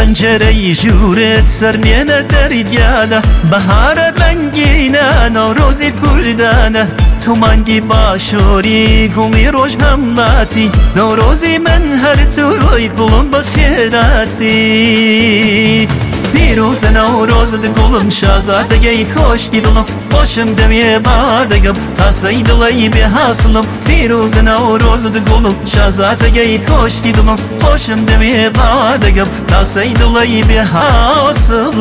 پەنجەرەی ژوورت سەرمێنە دەریدیانە بەهارە ڕەنگینە نەورۆزی کوردانە تو مانگی باشۆری گوڵی ڕۆژ هەمڵاتی نەورۆزی من هەر تووڕۆی گوڵم بە خێراتی پیرۆزە نەورۆزت گوڵم شازادەگەی کۆشکی دڵم خۆشم دەوێ بادەگەم تاسەی دڵی بێ هاسڵم پیرۆزە نەورۆزت گوڵم شازادەگەی کۆشکی دڵم خۆشم دەوێ بادەگەم تاسەی دڵی بێ هاسڵم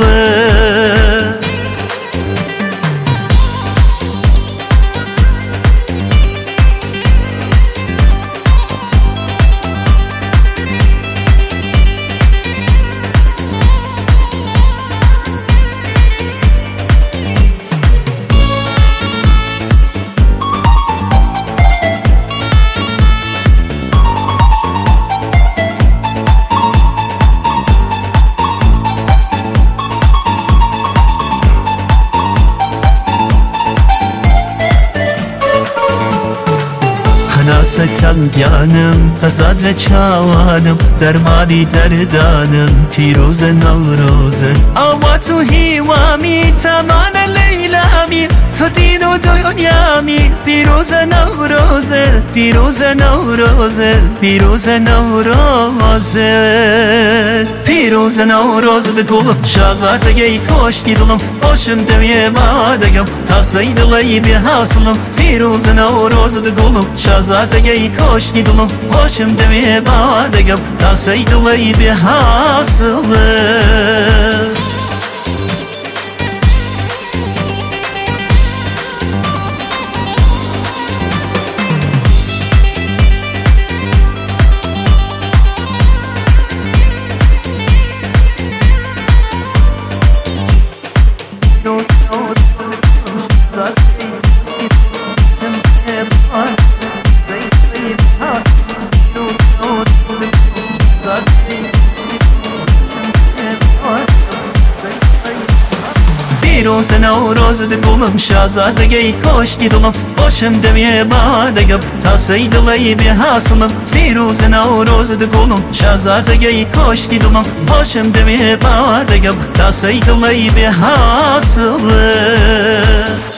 هەناسەکان گیانم هەزاد لە چاوانم دەرمانی دەردانم پیرۆزە نەورۆزن ئاوات و هیوامی تامانە لەیلامی تو دین و دنیامی پیرۆزە نەورۆزە پیرۆزە نەورۆزە پیرۆزە نەورۆزە پیرۆزە نەورۆزت گوڵم شازادەگەی کۆشکی دڵم خۆشم دەوێ بادەگەم تاسەی دڵی بێ هاسڵم پیرۆزە نەورۆزت گوڵم شازادەگەی کۆشکی دڵم خۆشم دەوێ بادەگەم تاسەی دڵی بێ هاسڵم پیرۆزە نەورۆزت گوڵم شازادەگەی کۆشکی دڵم خۆشم دەوێ بادەگەم تاسەی دڵی بێ هاسڵم پیرۆزە نەورۆزت گوڵم شازادەگەی کۆشکی دڵم خۆشم دەوێ بادەگەم تاسەی دڵی بێ هاسڵم